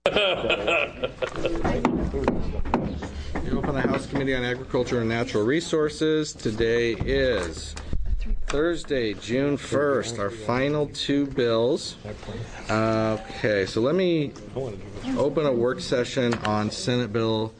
You open the House Committee on Agriculture and Natural Resources. Today is Thursday, June 1st, our final two bills. Okay, so let me open a work session on Senate Bill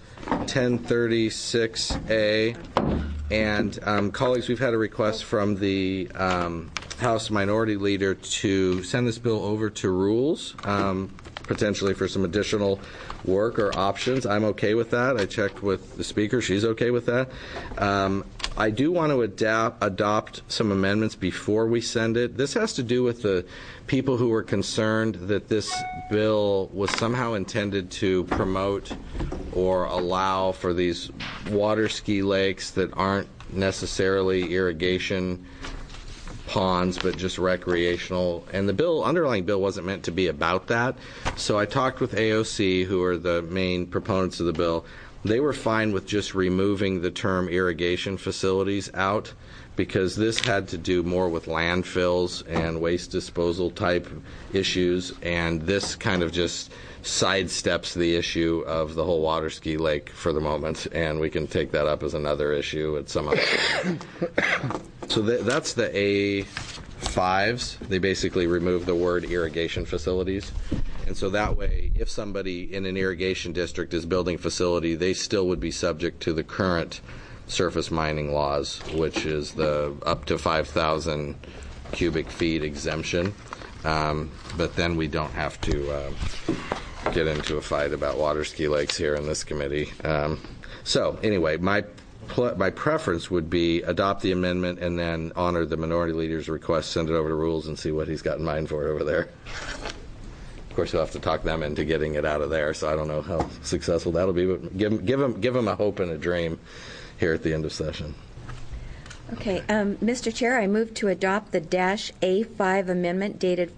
1036A. And colleagues, we've had a request from the House Minority Leader to send this bill over to Rules, potentially for some additional work or options. I'm okay with that. I checked with the Speaker. She's okay with that. I do want to adopt some amendments before we send it. This has to do with the people who were concerned that this bill was somehow intended to promote or allow for these water ski lakes that aren't necessarily irrigation ponds but just recreational, and the underlying bill wasn't meant to be about that. So I talked with AOC, who are the main proponents of the bill. They were fine with just removing the term irrigation facilities out, because this had to do more with landfills and waste disposal type issues, and this kind of just sidesteps the issue of the whole water ski lake for the moment, and we can take that up as another issue at some other time. So that's the A5s. They basically remove the word irrigation facilities. And so that way, if somebody in an irrigation district is building facility, they still would be subject to the current surface mining laws, which is the up to 5,000 cubic feet exemption. But then we don't have to get into a fight about water ski lakes here in this committee. So anyway, my preference would be adopt the amendment and then honor the minority leader's request, send it over to Rules, and see what he's got in mind for it over there. Of course, you'll have to talk them into getting it out of there, so I don't know how successful that'll be, but give them a hope and a dream here at the end of session. Okay, Mr. Chair, I move to adopt the -A5 amendment dated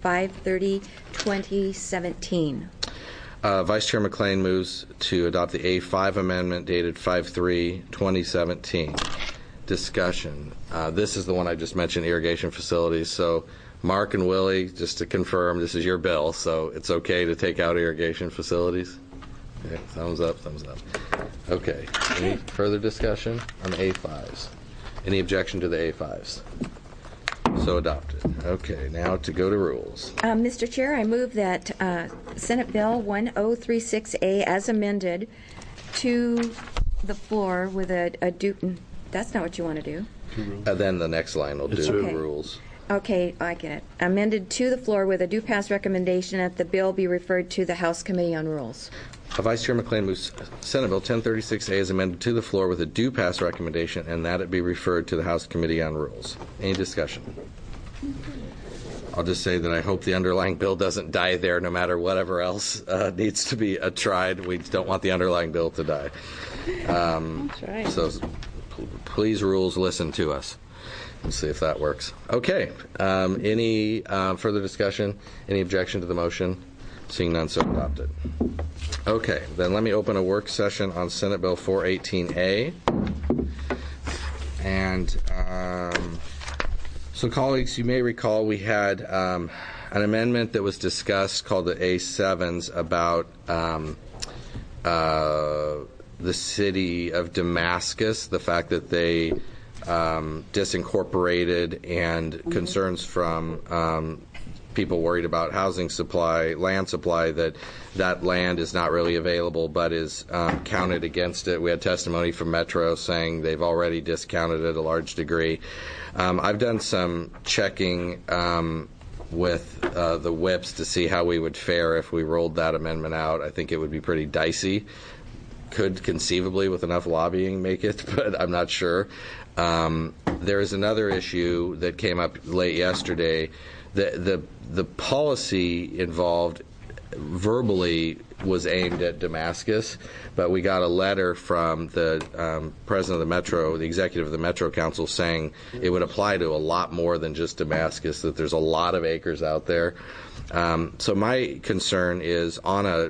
5/30/2017. Vice Chair McLean moves to adopt the A5 amendment dated 5/3/2017. Discussion. This is the one I just mentioned, irrigation facilities. So Mark and Willie, just to confirm, this is your bill, so it's okay to take out irrigation facilities? Okay, thumbs up, thumbs up. Okay, any further discussion on the A5s? Any objection to the A5s? So adopted. Okay, now to go to Rules. Mr. Chair, I move that Senate Bill 1036A as amended to the floor with a that's not what you want to do. Then the next line will do okay. Rules. Okay, I get it. Amended to the floor with a due pass recommendation that the bill be referred to the House Committee on Rules. Vice Chair McLean moves Senate Bill 1036A is amended to the floor with a due pass recommendation, and that it be referred to the House Committee on Rules. Any discussion? I'll just say that I hope the underlying bill doesn't die there, no matter whatever else needs to be tried. We don't want the underlying bill to die. That's right. So please, Rules, listen to us. Let's see if that works. Okay. Any further discussion? Any objection to the motion? Seeing none, so adopted. Okay, then let me open a work session on Senate Bill 418A. And so, colleagues, you may recall we had an amendment that was discussed called the A7s about the city of Damascus, the fact that they disincorporated, and concerns from people worried about housing supply, land supply, that land is not really available but is counted against it. We had testimony from Metro saying they've already discounted it a large degree. I've done some checking with the whips to see how we would fare if we rolled that amendment out. I think it would be pretty dicey. Could conceivably, with enough lobbying, make it, but I'm not sure. There is another issue that came up late yesterday. The policy involved verbally was aimed at Damascus, but we got a letter from the president of the Metro, the executive of the Metro Council, saying it would apply to a lot more than just Damascus, that there's a lot of acres out there. So my concern is on a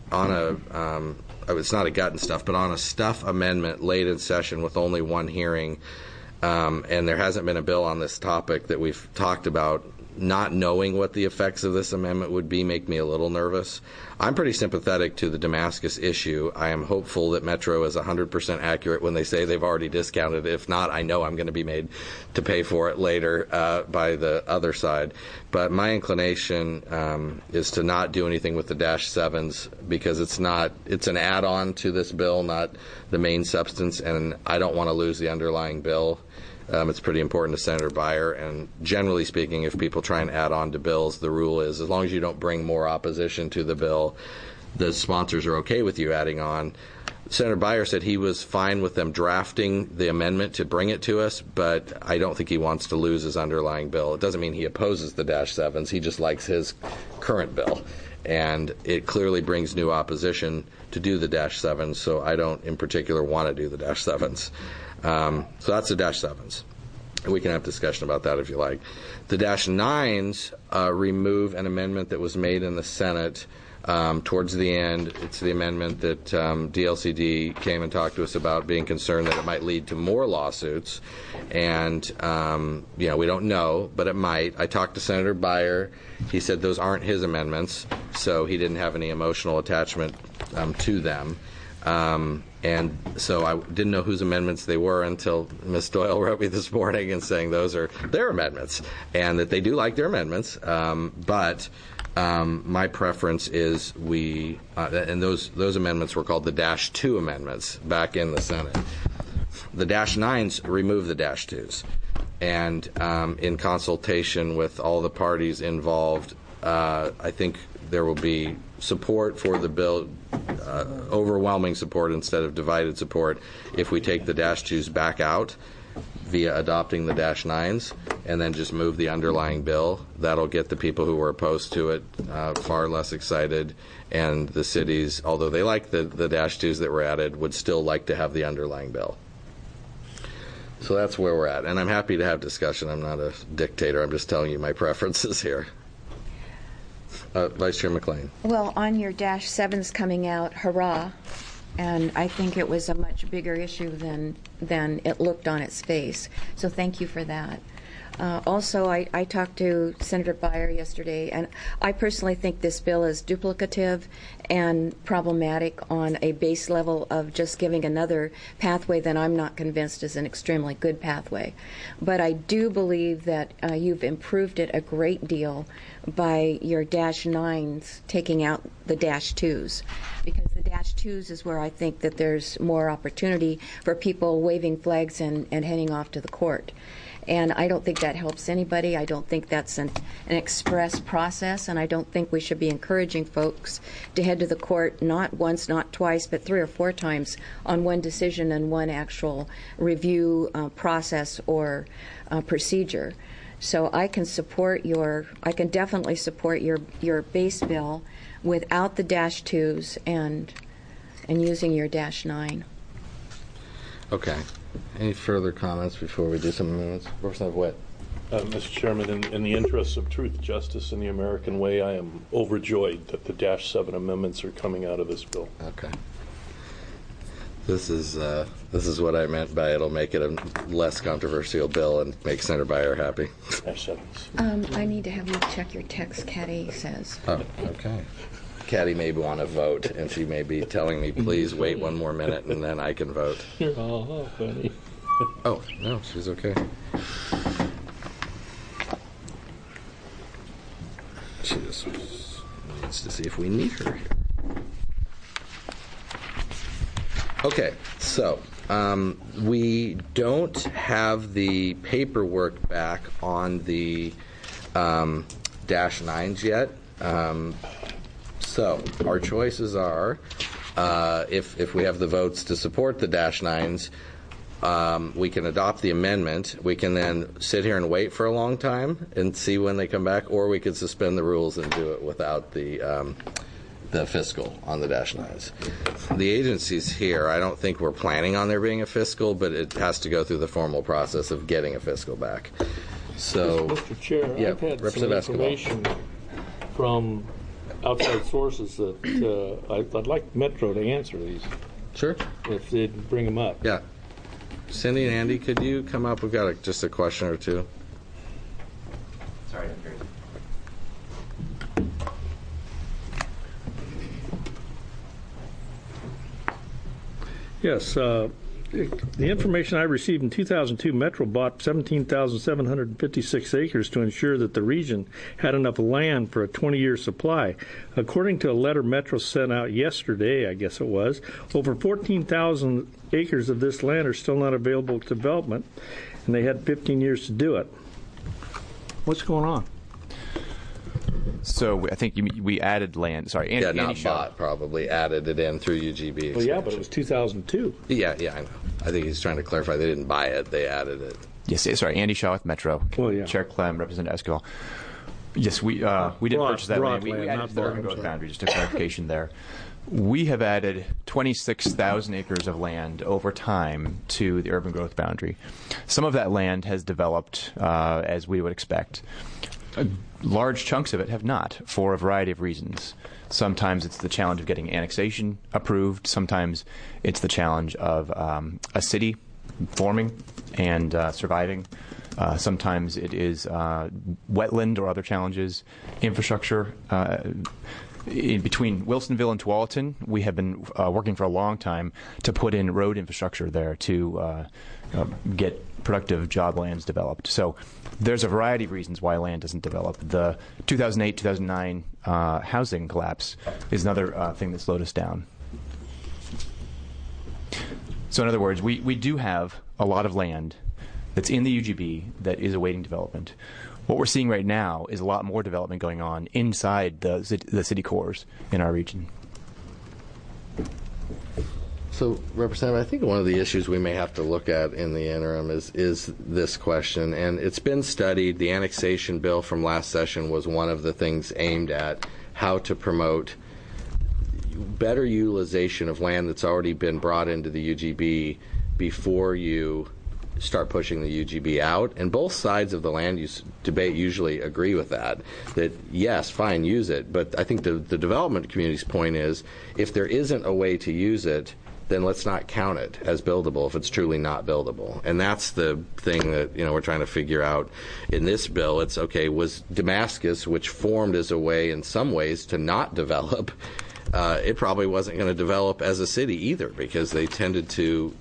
it's not a gut and stuff, but on a stuff amendment late in session with only one hearing, and there hasn't been a bill on this topic that we've talked about not knowing what the effects of this amendment would be make me a little nervous. I'm pretty sympathetic to the Damascus issue. I am hopeful that Metro is 100% accurate when they say they've already discounted it. If not, I know I'm going to be made to pay for it later by the other side. But my inclination is to not do anything with the Dash 7s because it's an add-on to this bill, not the main substance, and I don't want to lose the underlying bill. It's pretty important to Senator Beyer, and generally speaking, if people try and add on to bills, the rule is as long as you don't bring more opposition to the bill, the sponsors are okay with you adding on. Senator Beyer said he was fine with them drafting the amendment to bring it to us, but I don't think he wants to lose his underlying bill. It doesn't mean he opposes the Dash 7s. He just likes his current bill, and it clearly brings new opposition to do the Dash 7s, so I don't in particular want to do the Dash 7s. So that's the Dash 7s. We can have discussion about that if you like. The Dash 9s remove an amendment that was made in the Senate towards the end. It's the amendment that DLCD came and talked to us about, being concerned that it might lead to more lawsuits. And, we don't know, but it might. I talked to Senator Beyer. He said those aren't his amendments, so he didn't have any emotional attachment to them. And so I didn't know whose amendments they were until Ms. Doyle wrote me this morning and saying those are their amendments, and that they do like their amendments. But my preference is and those amendments were called the Dash 2 amendments back in the Senate. The Dash 9s remove the Dash 2s. And in consultation with all the parties involved, I think there will be support for the bill, overwhelming support instead of divided support, if we take the Dash 2s back out via adopting the Dash 9s and then just move the underlying bill. That'll get the people who were opposed to it far less excited, and the cities, although they like the Dash 2s that were added, would still like to have the underlying bill. So that's where we're at, and I'm happy to have discussion. I'm not a dictator. I'm just telling you my preferences here. Vice Chair McLean. Well, on your Dash 7s coming out, hurrah. And I think it was a much bigger issue than it looked on its face. So thank you for that. Also, I talked to Senator Beyer yesterday, and I personally think this bill is duplicative and problematic on a base level of just giving another pathway that I'm not convinced is an extremely good pathway. But I do believe that you've improved it a great deal by your Dash 9s taking out the Dash 2s, because the Dash 2s is where I think that there's more opportunity for people waving flags and heading off to the court. And I don't think that helps anybody. I don't think that's an express process, and I don't think we should be encouraging folks to head to the court not once, not twice, but 3 or 4 times on one decision and one actual review process or procedure. So I can definitely support your base bill without the Dash 2s and using your Dash 9. Okay. Any further comments before we do some amendments? Representative Witt. Mr. Chairman, in the interests of truth, justice, and the American way, I am overjoyed that the Dash 7 amendments are coming out of this bill. Okay. This is what I meant by it'll make it a less controversial bill and make Senator Beyer happy. Dash 7s. I need to have you check your text, Caddy says. Oh, okay. Caddy may want to vote, and she may be telling me, please wait 1 more minute, and then I can vote. You're all funny. Oh, no, she's okay. She just needs to see if we need her here. Okay, so we don't have the paperwork back on the Dash 9s yet. So our choices are, if we have the votes to support the Dash 9s, we can adopt the amendment. We can then sit here and wait for a long time and see when they come back, or we could suspend the rules and do it without the fiscal on the Dash 9s. The agency's here. I don't think we're planning on there being a fiscal, but it has to go through the formal process of getting a fiscal back. So, Mr. Chair, yeah, I've had some Representative information from outside sources that I'd like Metro to answer these sure. if they'd bring them up. Yeah. Cindy and Andy, could you come up? We've got just a question or two. Sorry, I didn't hear you. Yes. The information I received in 2002, Metro bought 17,756 acres to ensure that the region had enough land for a 20-year supply. According to a letter Metro sent out yesterday, I guess it was, over 14,000 acres of this land are still not available to development, and they had 15 years to do it. What's going on? So I think we added land. Sorry, Andy not Shaw. bought, probably added it in through UGB. Well, yeah, but it was 2002. Yeah, I know. I think he's trying to clarify they didn't buy it; they added it. Yes, sorry, Andy Shaw with Metro. Oh, yeah. Chair Clem, Representative Esquivel. Yes, we did purchase that land. We land, added not to the urban bought, growth boundary. Just a clarification there. We have added 26,000 acres of land over time to the urban growth boundary. Some of that land has developed as we would expect. Large chunks of it have not, for a variety of reasons. Sometimes it's the challenge of getting annexation approved. Sometimes it's the challenge of a city forming and surviving. Sometimes it is wetland or other challenges. Infrastructure. In between Wilsonville and Tualatin, we have been working for a long time to put in road infrastructure there to get productive job lands developed. So there's a variety of reasons why land doesn't develop. The 2008-2009 housing collapse is another thing that slowed us down. So in other words, we do have a lot of land that's in the UGB that is awaiting development. What we're seeing right now is a lot more development going on inside the city cores in our region. So, Representative, I think one of the issues we may have to look at in the interim is this question, and it's been studied. The annexation bill from last session was one of the things aimed at how to promote better utilization of land that's already been brought into the UGB before you start pushing the UGB out. And both sides of the land use debate usually agree with that yes, fine, use it. But I think the development community's point is if there isn't a way to use it, then let's not count it as buildable if it's truly not buildable. And that's the thing that we're trying to figure out in this bill. It's okay, was Damascus, which formed as a way in some ways to not develop, it probably wasn't going to develop as a city either because they tended to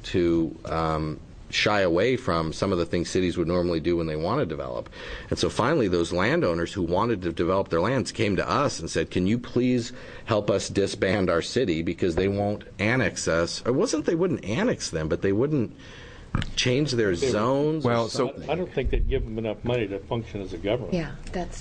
shy away from some of the things cities would normally do when they want to develop. And so finally those landowners who wanted to develop their lands came to us and said, can you please help us disband our city because they won't annex us. It wasn't they wouldn't annex them, but they wouldn't change their zones. Well, I don't think they'd give them enough money to function as a government. Yeah, that's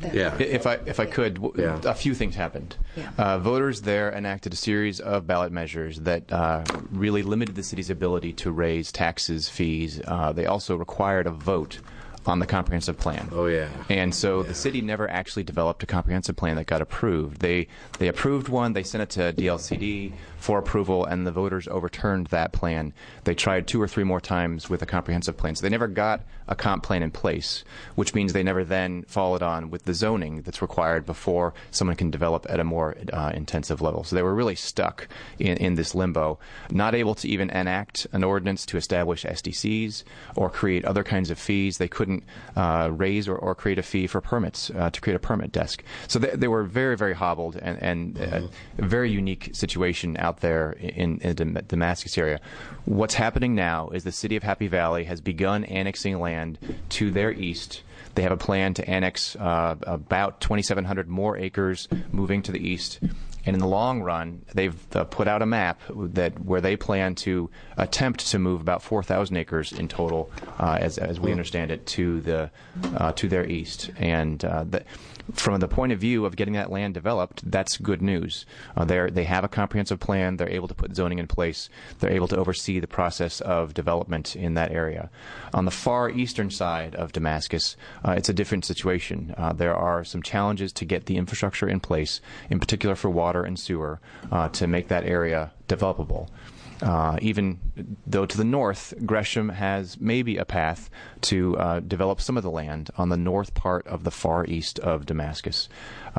If I could, a few things happened. Yeah. Voters there enacted a series of ballot measures that really limited the city's ability to raise taxes, fees. They also required a vote on the comprehensive plan. Oh, yeah. And so the city never actually developed a comprehensive plan that got approved. They approved one, they sent it to DLCD for approval, and the voters overturned that plan. They tried 2 or 3 more times with a comprehensive plan. So they never got a comp plan in place, which means they never then followed on with the zoning that's required before someone can develop at a more intensive level. So they were really stuck in this limbo, not able to even enact an ordinance to establish SDCs or create other kinds of fees. They couldn't raise or create a fee for permits to create a permit desk. So they were very, very hobbled and a very unique situation out there in the Damascus area. What's happening now is the city of Happy Valley has begun annexing land to their east. They have a plan to annex about 2,700 more acres moving to the east. And in the long run, they've put out a map where they plan to attempt to move about 4,000 acres in total, as we understand it, to their east. And from the point of view of getting that land developed, that's good news. They have a comprehensive plan. They're able to put zoning in place. They're able to oversee the process of development in that area. On the far eastern side of Damascus, it's a different situation. There are some challenges to get the infrastructure in place, in particular for water and sewer, to make that area developable. Even though to the north, Gresham has maybe a path to develop some of the land on the north part of the far east of Damascus.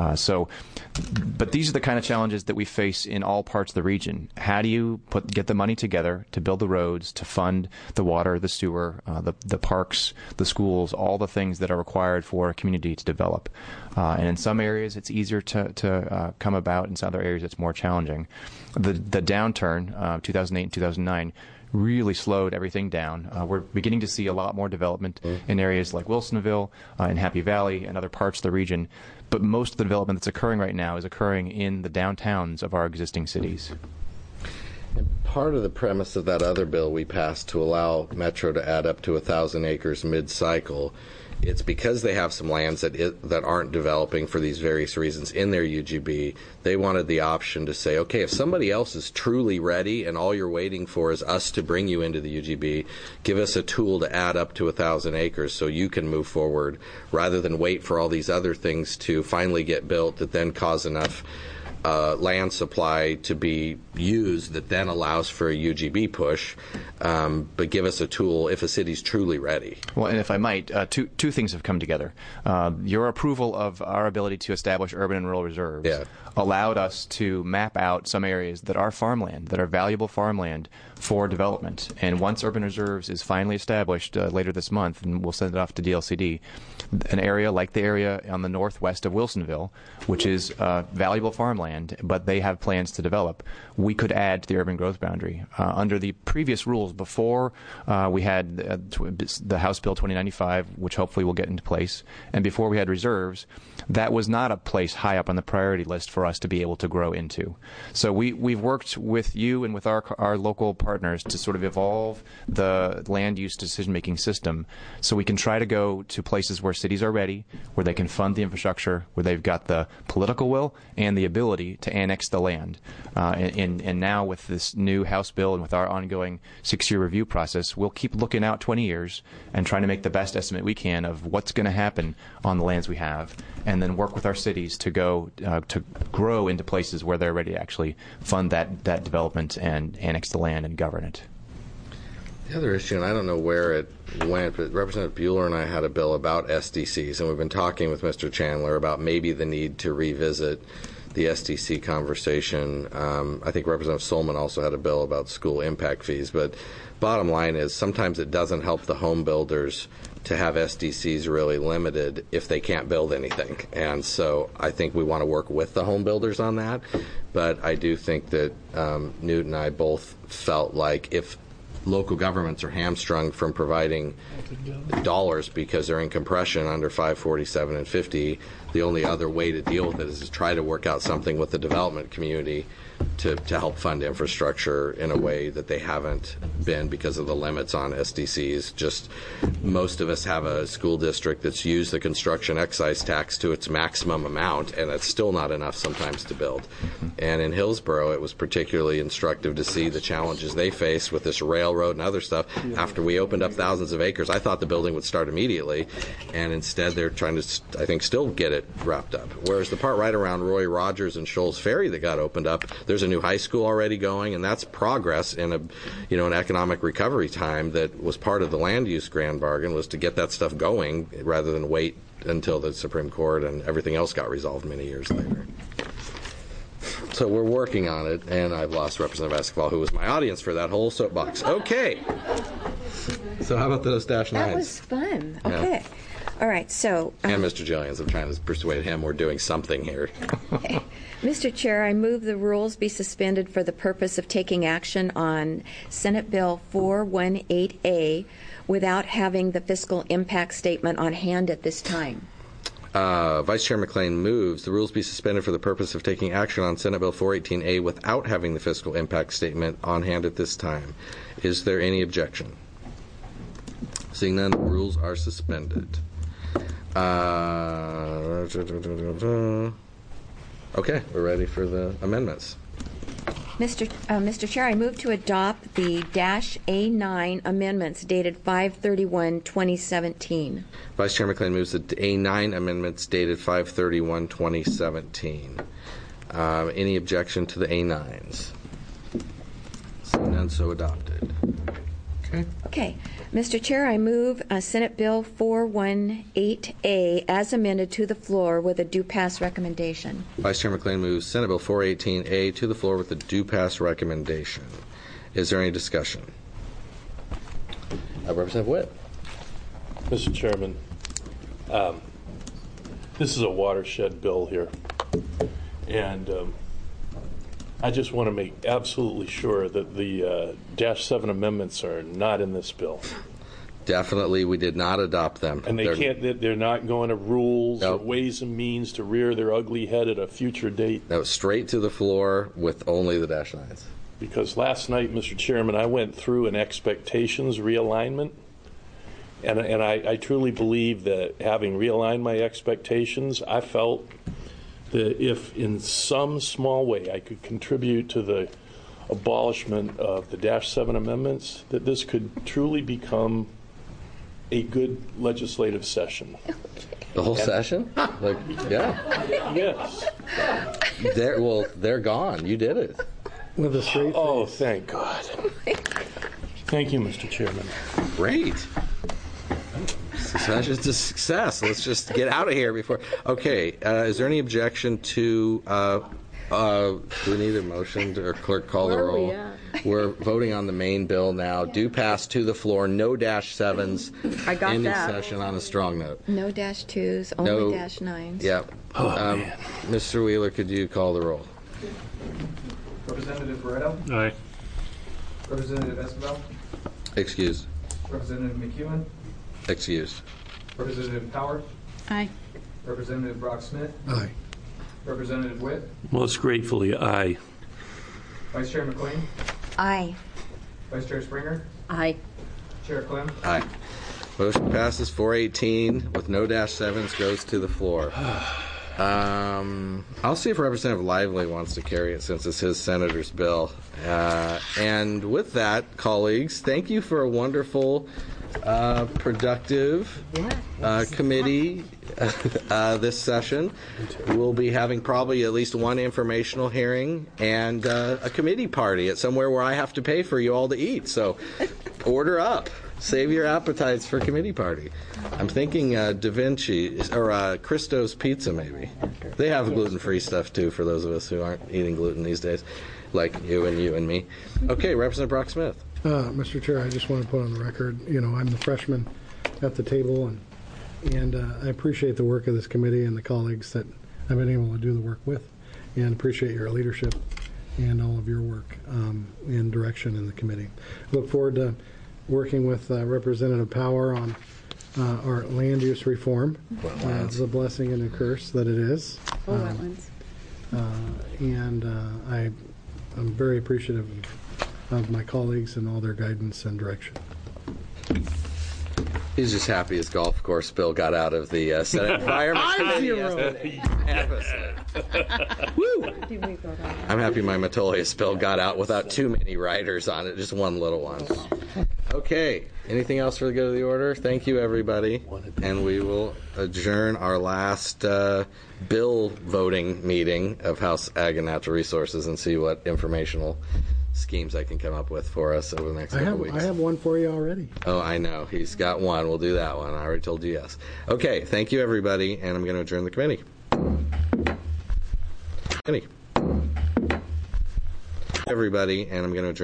But these are the kind of challenges that we face in all parts of the region. How do you get the money together to build the roads, to fund the water, the sewer, the parks, the schools, all the things that are required for a community to develop? And in some areas, it's easier to come about. In some other areas, it's more challenging. The downturn, 2008 2008 and 2009 really slowed everything down. We're beginning to see a lot more development in areas like Wilsonville, in Happy Valley, and other parts of the region. But most of the development that's occurring right now is occurring in the downtowns of our existing cities. Part of the premise of that other bill we passed to allow Metro to add up to 1,000 acres mid-cycle, it's because they have some lands that aren't developing for these various reasons in their UGB. They wanted the option to say, okay, if somebody else is truly ready and all you're waiting for is us to bring you into the UGB, give us a tool to add up to 1,000 acres so you can move forward, rather than wait for all these other things to finally get built that then cause enough land supply to be used that then allows for a UGB push, but give us a tool if a city's truly ready. Well, and if I might, two things have come together. Your approval of our ability to establish urban and rural reserves allowed us to map out some areas that are farmland, that are valuable farmland for development. And once urban reserves is finally established later this month, and we'll send it off to DLCD, an area like the area on the northwest of Wilsonville, which is valuable farmland, but they have plans to develop, we could add to the urban growth boundary. Under the previous rules, before we had the House Bill 2095, which hopefully will get into place, and before we had reserves, that was not a place high up on the priority list for us to be able to grow into. So we've worked with you and with our local partners to sort of evolve the land use decision-making system so we can try to go to places where cities are ready, where they can fund the infrastructure, where they've got the political will and the ability to annex the land. And now with this new House bill and with our ongoing 6-year review process, we'll keep looking out 20 years and trying to make the best estimate we can of what's going to happen on the lands we have, and then work with our cities to go to grow into places where they're ready to actually fund that development and annex the land and govern it. The other issue, and I don't know where it went, but Representative Bueller and I had a bill about SDCs, and we've been talking with Mr. Chandler about maybe the need to revisit the SDC conversation. I think Representative Solman also had a bill about school impact fees, but bottom line is sometimes it doesn't help the home builders to have SDCs really limited if they can't build anything. And so I think we want to work with the home builders on that, but I do think that Newt and I both felt like if local governments are hamstrung from providing dollars because they're in compression under 547 and 50, the only other way to deal with it is to try to work out something with the development community to help fund infrastructure in a way that they haven't been because of the limits on SDCs. Just most of us have a school district that's used the construction excise tax to its maximum amount, and it's still not enough sometimes to build. And in Hillsborough, it was particularly instructive to see the challenges they face with this railroad and other stuff. After we opened up thousands of acres, I thought the building would start immediately, and instead they're trying to, I think, still get it wrapped up. Whereas the part right around Roy Rogers and Shoals Ferry that got opened up, there's a new high school already going, and that's progress in an economic recovery time that was part of the land use grand bargain, was to get that stuff going rather than wait until the Supreme Court and everything else got resolved many years later. So we're working on it, and I've lost Representative Esquivel, who was my audience for that whole soapbox. Okay. So how about those dash nines? That was fun. Okay. Yeah. All right, so... and Mr. Jillians, I'm trying to persuade him we're doing something here. Mr. Chair, I move the rules be suspended for the purpose of taking action on Senate Bill 418A without having the fiscal impact statement on hand at this time. Vice Chair McLean moves the rules be suspended for the purpose of taking action on Senate Bill 418A without having the fiscal impact statement on hand at this time. Is there any objection? Seeing none, the rules are suspended. Okay, we're ready for the amendments. Mr. Chair, I move to adopt the -A9 amendments dated 5/31/2017. Vice Chair McLean moves the A9 amendments dated 5/31/2017. Any objection to the A9s? Seeing none, so adopted. Okay. Mr. Chair, I move Senate Bill 418A as amended to the floor with a due pass recommendation. Vice Chair McLean moves Senate Bill 418A to the floor with a due pass recommendation. Is there any discussion? Representative Witt. Mr. Chairman, this is a watershed bill here, and I just want to make absolutely sure that the Dash 7 amendments are not in this bill. Definitely, we did not adopt them. And they're not going to rules Nope. or ways and means to rear their ugly head at a future date. No, straight to the floor with only the Dash 9s. Because last night, Mr. Chairman, I went through an expectations realignment, and I truly believe that having realigned my expectations, I felt that if in some small way I could contribute to the abolishment of the Dash 7 amendments, that this could truly become a good legislative session. The whole session? Like, yeah. Yes. They're gone. You did it. With a straight Oh, face. thank God. Thank you, Mr. Chairman. Great. Session's a success. Let's just get out of here before. Okay. Is there any objection to? Do we need a motion or clerk call the roll? We're voting on the main bill now. Do pass to the floor. No Dash 7s. I got Ending that. session on a strong note. No Dash 2s, only No. Dash 9s. Yep. Man. Mr. Wheeler, could you call the roll? Representative Barretto, Aye. Representative Esquivel, Excused. Representative McEwen, Excused. Representative Power, Aye. Representative Brock Smith, Aye. Representative Witt, Most gratefully, aye. Vice Chair McLean, Aye. Vice Chair Springer, Aye. Chair Clem. Aye. Motion passes 418 with no Dash 7s goes to the floor. I'll see if Representative Lively wants to carry it since it's his senator's bill. And with that, colleagues, thank you for a wonderful, productive committee this session. We'll be having probably at least one informational hearing and a committee party at somewhere where I have to pay for you all to eat. So order up. Save your appetites for committee party. I'm thinking Da Vinci or Christo's Pizza, maybe. They have gluten-free stuff, too, for those of us who aren't eating gluten these days, like you and me. Okay, Representative Brock Smith. Mr. Chair, I just want to put on the record, I'm the freshman at the table, and I appreciate the work of this committee and the colleagues that I've been able to do the work with, and appreciate your leadership and all of your work and direction in the committee. Look forward to working with Representative Power on our land use reform. It's a blessing and a curse that it is. Wetlands. And I'm very appreciative of my colleagues and all their guidance and direction. He's just happy his golf course bill got out of the Senate Environment Committee yesterday. Woo! I'm happy my Metolius bill got out without too many riders on it, just one little one. Okay, anything else for the good of the order? Thank you, everybody. And we will adjourn our last bill voting meeting of House Ag and Natural Resources and see what informational schemes I can come up with for us over the next couple of weeks. I have one for you already. Oh, I know. He's got one. We'll do that one. I already told you yes. Okay, thank you, everybody, and I'm going to adjourn the committee. Everybody, and I'm going to adjourn